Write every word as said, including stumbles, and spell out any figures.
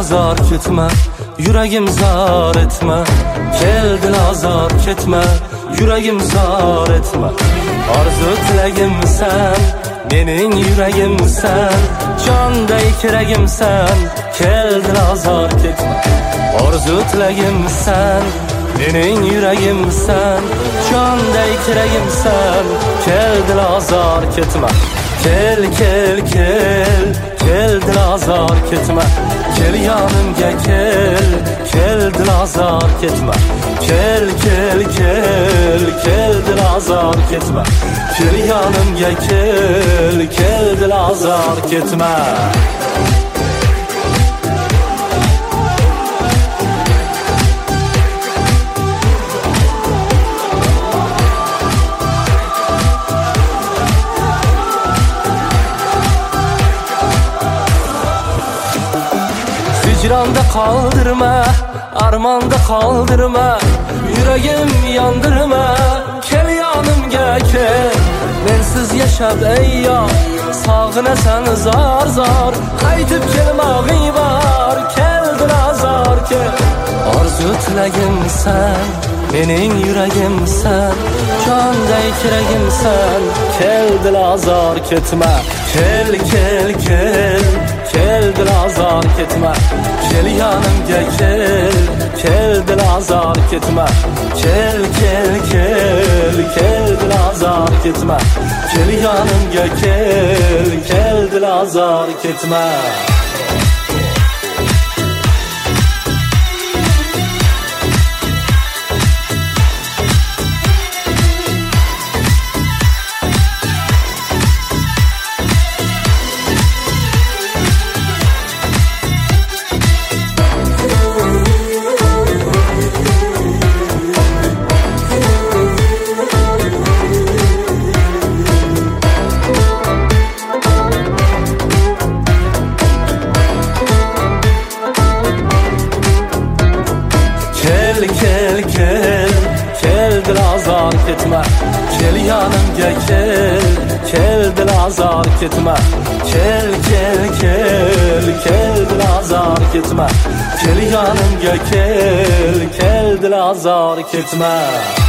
azar ketme, yüreğim zar etme. Keldin azar ketme, yüreğim zar etme. Arzu tilegim sen, menin yüreğim sen. Canday kiregim sen, keldin azar ketme. Arzu tilegim sen, menin yüreğim sen. Canday kiregim sen, keldin azar ketme. Kel kel kel, keldin azar ketme. Kel yanımga kel, keldin azar ketme. Kel kel kel, keldin azar ketme. Kel yanımga kel, keldin azar ketme. Hicranda kaldırma, armanda kaldırma. Yüreğim yandırma, kel yanımga kel. Mensiz yaşab ey ya, sağına sen zar zar. Qaytib kelmag'ing var, keldin azar kel. Arzu tilegim sen, mening yüreğim sen. Canday kiregim sen, keldin azar ketme. Kel kel kel, keldin azar ketme. Kel yanımga kel, keldin azar ketme. Kel kel kel, keldin azar ketme. Kel yanımga kel, keldin azar ketme. Kel kel kel, keldin azar ketme. Kel yanımga kel, keldin azar ketme. Kel kel kel, keldin azar ketme. Kel yanımga kel, keldin azar ketme.